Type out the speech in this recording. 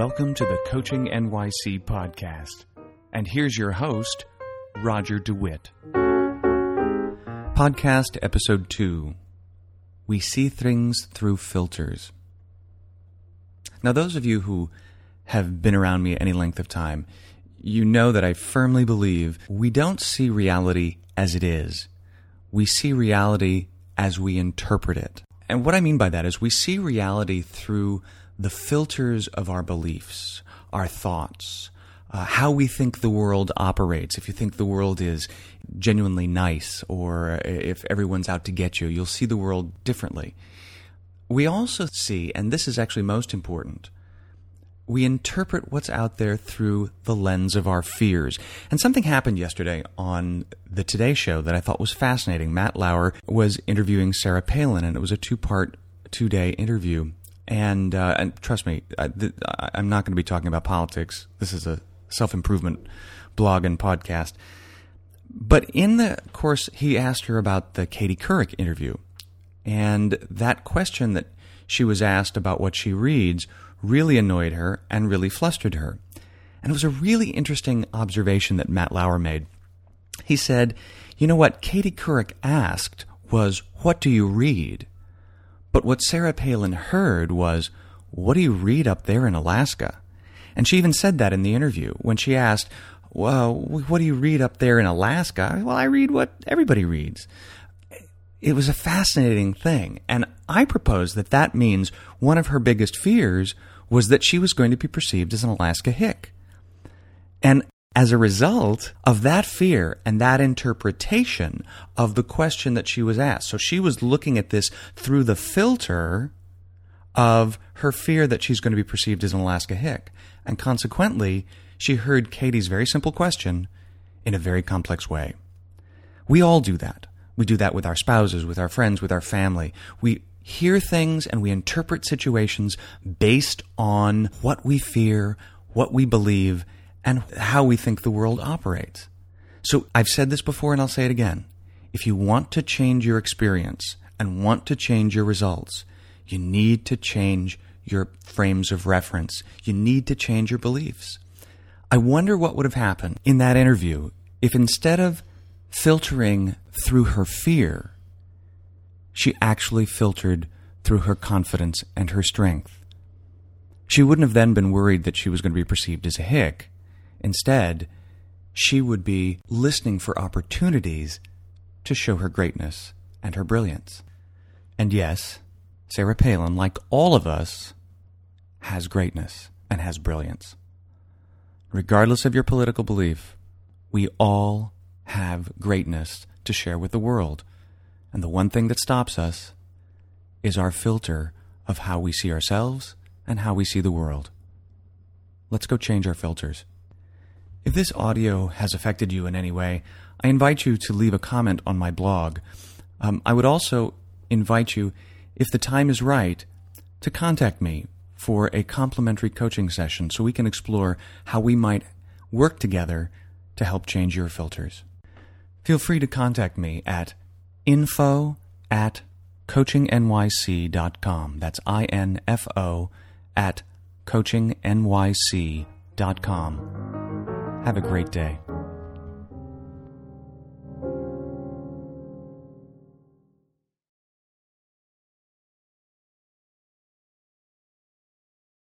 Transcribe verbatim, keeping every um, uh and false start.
Welcome to the Coaching N Y C podcast. And here's your host, Roger DeWitt. Podcast Episode two. We See Things Through Filters. Now, those of you who have been around me any length of time, you know that I firmly believe we don't see reality as it is. We see reality as we interpret it. And what I mean by that is we see reality through the filters of our beliefs, our thoughts, uh, how we think the world operates. If you think the world is genuinely nice, or if everyone's out to get you, you'll see the world differently. We also see, and this is actually most important, we interpret what's out there through the lens of our fears. And something happened yesterday on the Today Show that I thought was fascinating. Matt Lauer was interviewing Sarah Palin, and it was a two-part, two-day interview. And, uh, and trust me, I, th- I'm not going to be talking about politics. This is a self-improvement blog and podcast. But in the course, he asked her about the Katie Couric interview. And that question that she was asked about what she reads really annoyed her and really flustered her. And it was a really interesting observation that Matt Lauer made. He said, you know, what Katie Couric asked was, what do you read? But what Sarah Palin heard was, what do you read up there in Alaska? And she even said that in the interview. When she asked, well, what do you read up there in Alaska? Well, I read what everybody reads. It was a fascinating thing. And I propose that that means one of her biggest fears was that she was going to be perceived as an Alaska hick. And as a result of that fear and that interpretation of the question that she was asked, so she was looking at this through the filter of her fear that she's going to be perceived as an Alaska hick. And consequently, she heard Katie's very simple question in a very complex way. We all do that. We do that with our spouses, with our friends, with our family. We hear things and we interpret situations based on what we fear, what we believe, and how we think the world operates. So I've said this before and I'll say it again. If you want to change your experience and want to change your results, you need to change your frames of reference. You need to change your beliefs. I wonder what would have happened in that interview if instead of filtering through her fear, she actually filtered through her confidence and her strength. She wouldn't have then been worried that she was going to be perceived as a hick. Instead, she would be listening for opportunities to show her greatness and her brilliance. And yes, Sarah Palin, like all of us, has greatness and has brilliance. Regardless of your political belief, we all have greatness to share with the world. And the one thing that stops us is our filter of how we see ourselves and how we see the world. Let's go change our filters. If this audio has affected you in any way, I invite you to leave a comment on my blog. Um, I would also invite you, if the time is right, to contact me for a complimentary coaching session so we can explore how we might work together to help change your filters. Feel free to contact me at info at coaching n y c dot com. That's I N F O at coaching n y c dot com. Have a great day.